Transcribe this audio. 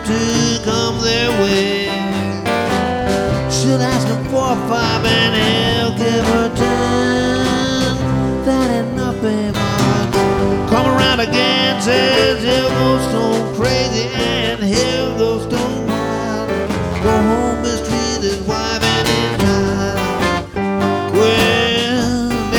to come their way. She'll ask him for a 5 and he'll give her 10. That ain't nothing but come around again, says he'll go stone